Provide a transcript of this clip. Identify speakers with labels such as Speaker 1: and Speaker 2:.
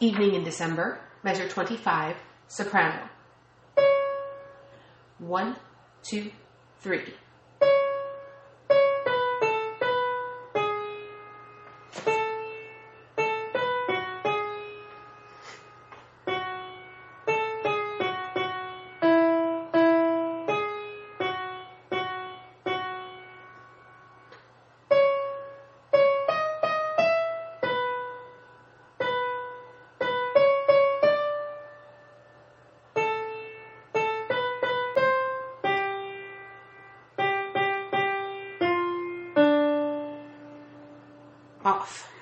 Speaker 1: Evening in December, measure 25, soprano. 1, 2, 3. Off.